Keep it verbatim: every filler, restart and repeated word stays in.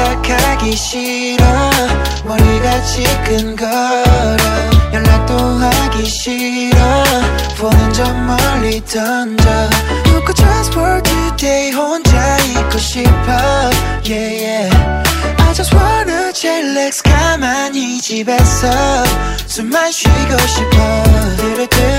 생각하기 싫어 머리가 지끈거려 연락도 하기 싫어 폰은 저 멀리 던져 누구 just for today 혼자 있고 싶어 yeah yeah I just wanna chillax 가만히 집에서 숨만 쉬고 싶어